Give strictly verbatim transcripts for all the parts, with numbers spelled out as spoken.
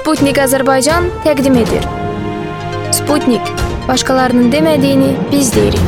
Sputnik Azərbaycan təqdim edir. Sputnik, başqalarının demədiyini biz deyirik.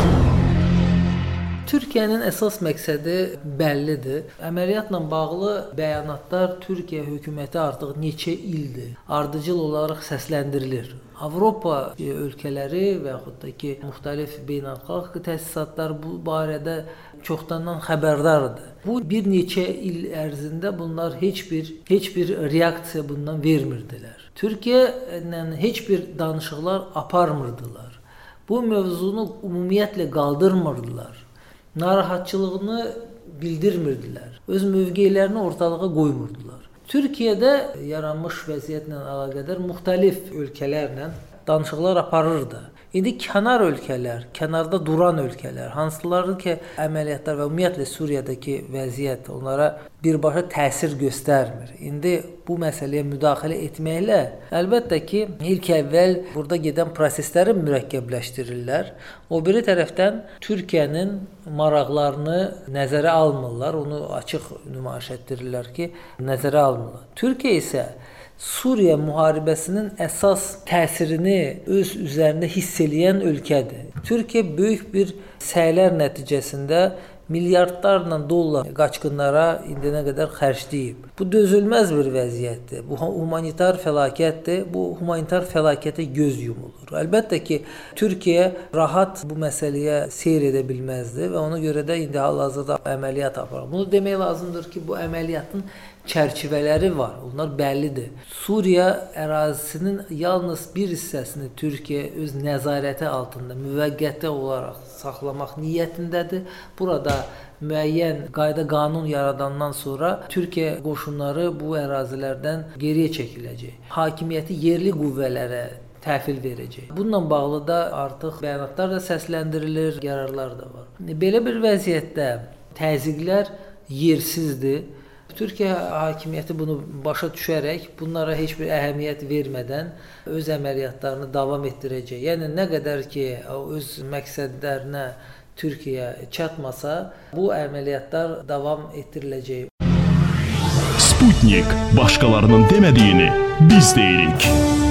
Türkiyənin əsas məqsədi bəllidir. Əməliyyatla bağlı bəyanatlar Türkiyə hökuməti artıq neçə ildir ardıcıl olaraq səsləndirilir. Avropa ölkələri və yaxud da ki, müxtəlif beynəlxalq təsisatlar bu barədə çoxdandan xəbərdardır. Bu bir neçə il ərzində bunlar heç bir heç bir reaksiya bundan vermirdilər. Türkiyə ilə heç bir danışıqlar aparmırdılar. Bu mövzunu ümumiyyətlə qaldırmırdılar. Narahatçılığını bildirmirdilər. Öz mövqelərini ortalığa qoymurdular. Türkiyədə yaranmış vəziyyətlə əlaqədar müxtəlif ölkələrlə danışıqlar aparırdı. İndi kənar ölkələr, kənarda duran ölkələr, hansıları ki, əməliyyatlar və ümumiyyətlə Suriyadakı vəziyyət onlara birbaşa təsir göstərmir. İndi bu məsələyə müdaxilə etməklə əlbəttə ki, ilk əvvəl burada gedən prosesləri mürəkkəbləşdirirlər. O biri tərəfdən Türkiyənin maraqlarını nəzərə almırlar, onu açıq nümayiş etdirirlər ki, nəzərə almırlar. Türkiyə isə Suriya müharibəsinin əsas təsirini öz üzərində hiss eləyən ölkədir. Türkiyə böyük bir səylər nəticəsində milyardlarla dollar qaçqınlara indiyənə qədər xərcləyib. Bu dözülməz bir vəziyyətdir. Bu humanitar fəlakətdir. Bu humanitar fəlakətə göz yumulur. Əlbəttə ki, Türkiyə rahat bu məsələyə seyr edə bilməzdi və ona görə də indi hal-hazırda əməliyyat aparır. Bunu demək lazımdır ki, bu əməliyyatın çərçivələri var. Onlar bəllidir. Suriya ərazisinin yalnız bir hissəsini Türkiyə öz nəzarəti altında müvəqqəti olaraq saxlamaq niyyətindədir. Burada müəyyən qayda-qanun yaradandan sonra Türkiyə qoşunları bu ərazilərdən geriyə çəkiləcək. Hakimiyyəti yerli qüvvələrə təhvil verəcək. Bununla bağlı da artıq bəyanatlar da səsləndirilir, qərarlar da var. Belə bir vəziyyətdə təzyiqlər yersizdir. Türkiyə hakimiyyəti bunu başa düşərək bunlara heç bir əhəmiyyət vermədən öz əməliyyatlarını davam etdirəcək. Yəni nə qədər ki, öz məqsədlərinə Türkiyə çatmasa, bu əməliyyatlar davam etdiriləcək. Sputnik, başqalarının demədiyini biz deyirik.